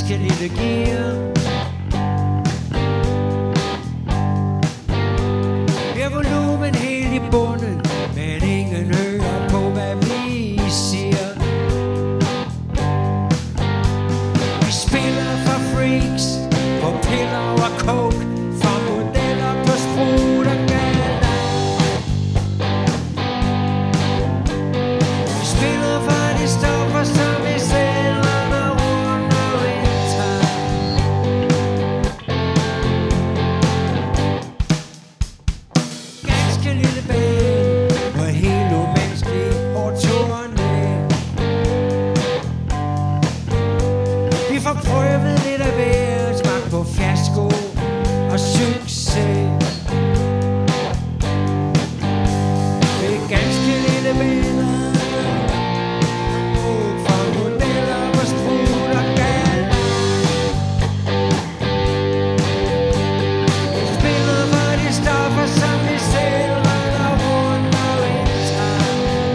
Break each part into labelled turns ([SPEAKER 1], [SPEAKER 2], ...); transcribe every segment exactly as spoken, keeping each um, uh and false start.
[SPEAKER 1] ganske lille gear. Vi har volumen helt i bunden, men ingen hører på, hvad vi siger. Vi spiller for freaks, for piller og coke, for modeller på sprut og gala. Vi spiller for de stoffer, som vi sælger, når rundt og indtager. Ganske lille band, og helt umenneskelig hårdt turné. Vi får prøvet lidt af hvert, smagt på fiasko og succes. Det er ganske lille band, for modeller på sprut og gala. Vi spiller for de stoffer, som vi selv render rundt og indtager.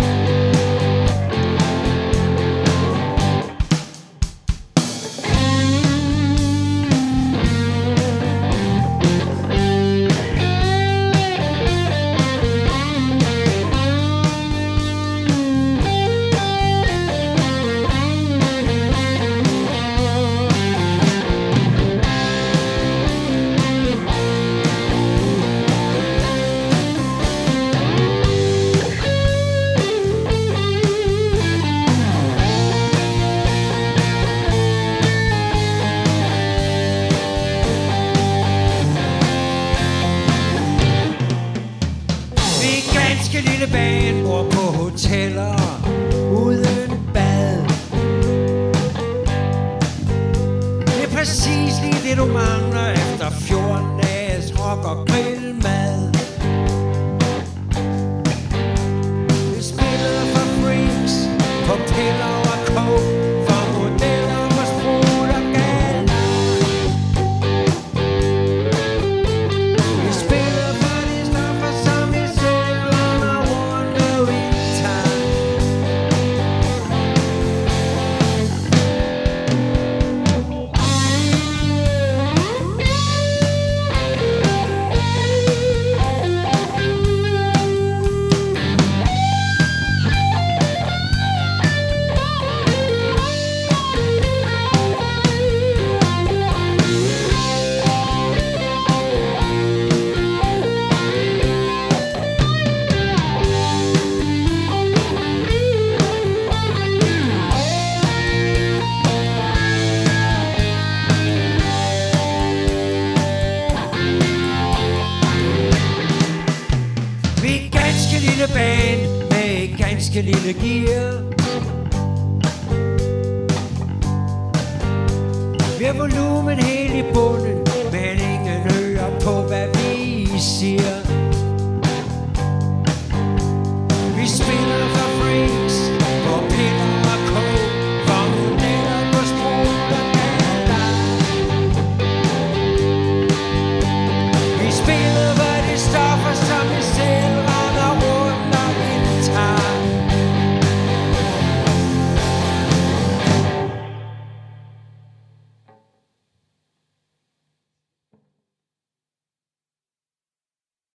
[SPEAKER 1] Ganske lille band, bor på hoteller uden bad. Det er præcis lige det, du mangler efter fjorten dages rock og grillmad. Vi spiller for freaks, for piller og coke, for modeller på sprut og gala. Vi spiller for de stoffer, som vi sælger, når rundt og indtager. Vi er ganske lille band med ganske lille gear. Vi har volumen helt i bunden,